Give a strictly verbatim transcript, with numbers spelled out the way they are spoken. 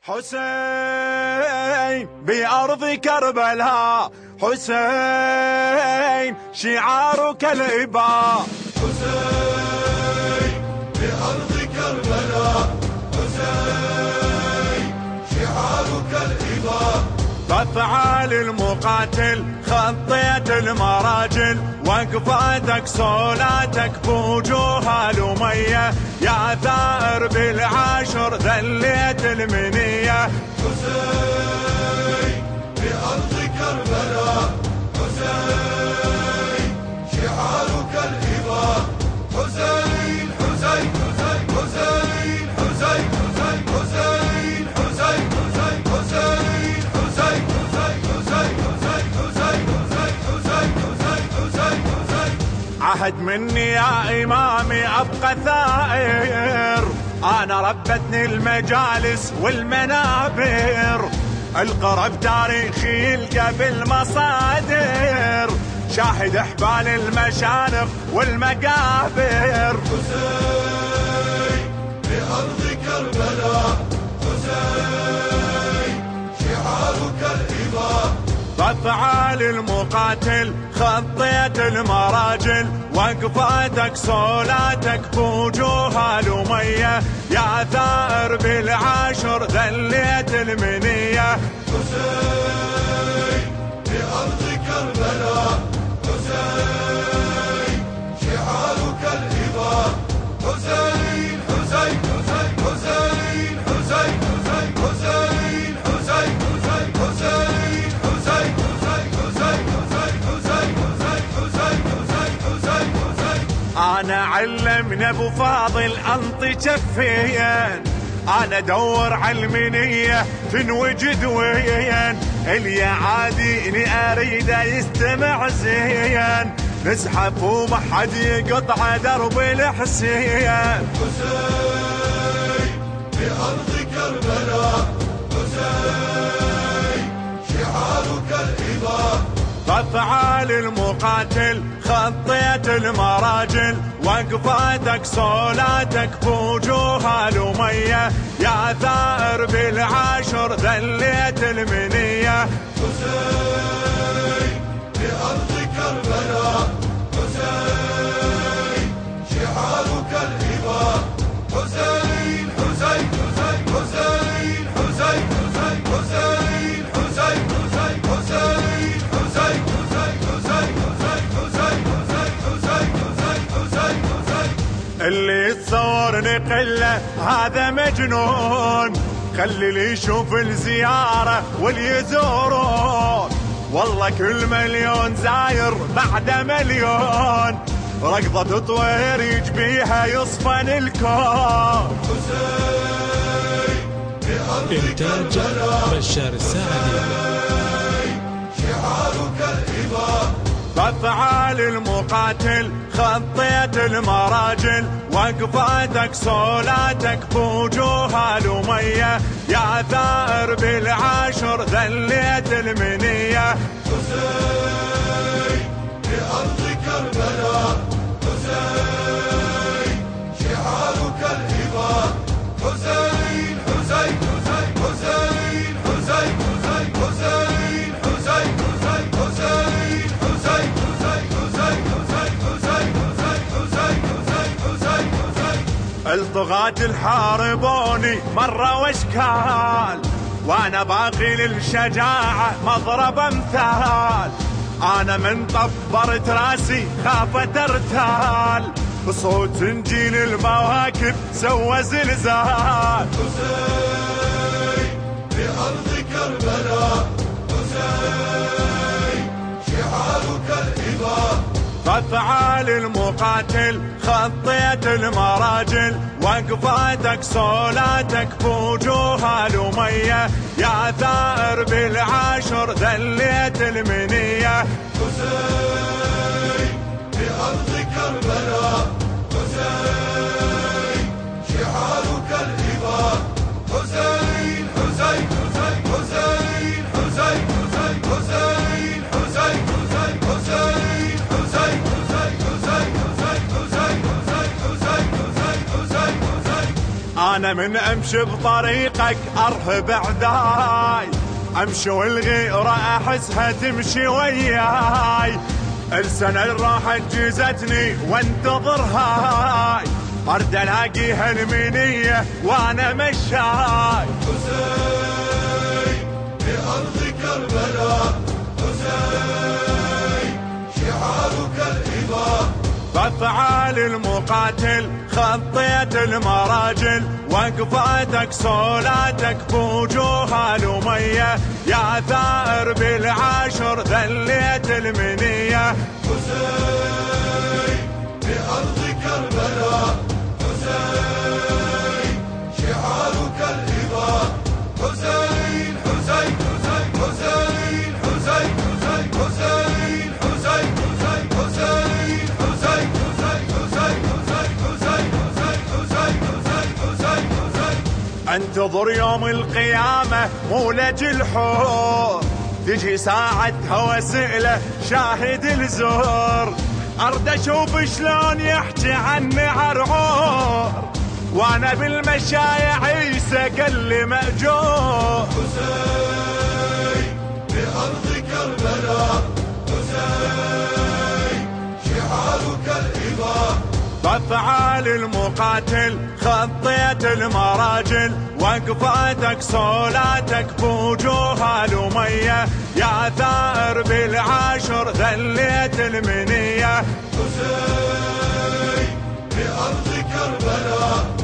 حسين بأرض كربلاء، حسين شعارك الإباء. حسين بأرض كربلاء، حسين شعارك الإباء. بأفعال المقاتل خطيت المراجل، وقفاتك صولاتك بوجوه الأمية، يا ثائر بالعاشر ذليت المنية. حسين بأرض كربلاء، حسين شعارك الإباء. حسين حسين حسين حسين حسين حسين حسين حسين حسين. عهد مني يا إمامي أبقى ثائر، أنا ربتني المجالس والمنابر، القرب تاريخي يلقى بالمصادر، شاهد إحبال المشانق والمقابر. حسين بأرض كربلاء، حسين شعارك الإباء. بأفعال المقاتل خطيت المراجل، وقفاتك صولاتك بوجوه الأمية، يا ثائر بالعاشر ذليت المنية. حسين بأرض كربلاء، حسين شعارك الإباء. حسين حسين حسين حسين حسين حسين حسين أنا علمنا أبو فاضل أنطي جفين، أنا دور علمنية تنوجد وين، اللي عاديني أريده يستمع زين، نزحف وما حد يقطع درب الحسين. حسين بأرض كربلاء، حسين شعارك الإباء. بأفعال المقاتل خطيت المراجل، وقفاتك صولاتك بوجوه الأمية، يا ثائر بالعاشر ذليت المنية. حسين بأرض كربلاء، حسين شعارك الإباء. حسين حسين حسين حسين حسين حسين حسين حسين اللي يتصورني قلة هذا مجنون، خلي اللي يشوف الزيارة واللي يزورون، والله كل مليون زاير بعد مليون، ركضة طوير يجبيها يصفن الكون. حسين إنتاج بشار السعدي، شعارك الإباء. بأفعال المقاتل خطيت المراجل، وقفاتك صولاتك بوجوه الأمية، يا ثائر بالعاشر ذليت المنية. حسين بأرض كربلاء، حسين شعارك الإباء. حسين حسين حسين حسين حسين حسين حسين الطغاة الحاربوني مرة واشكال، وانا باقي للشجاعة مضرب امثال، انا من طبرت راسي خافت ارتال، بصوت انجيل المواكب سوى زلزال. حسين بأرض كربلاء، حسين شعارك الإباء. بأفعال المقاتل خطيت المراجل، وقفاتك صولاتك بوجوه الأمية، يا ثائر بالعاشر ذليت المنية. حسين بأرض كربلاء، حسين شعارك الإباء. حسين حسين حسين حسين حسين حسين حسين حسين. وانا من امشي بطريقك ارهب اعداي، امشي والغيرة احسها تمشي وياي، السنة اللي راحت جيزتني وانتظر هاي، ارد الاقيها المنية وانا مشاي. حسين في ارض كربلاء، حسين شعارك الإباء، بافعال المقاتل خطيت المراجل، وقفاتك صولاتك بوجوه الأمية، يا ثائر بالعاشر ذليت المنية. حسين في أرض كربلاء، حسين شعارك الإباء، حسين حسين حسين حسين حسين حسين حسين حسين حسين حسين انتظر يوم القيامة مولج الحور، تجي ساعتها واسئله شاهد الزور، ارد اشوف شلون يحكي عني عرعور، وانا بالمشايع عيسى قال لي مأجور. حسين في ارض كربلاء، حسين شعارك الإباء، بافعال المقاتل خطيت المراجل، وقفاتك صولاتك بوجوه الأمية، يا ثائر بالعاشر ذليت المنية. حسين في أرض كربلاء،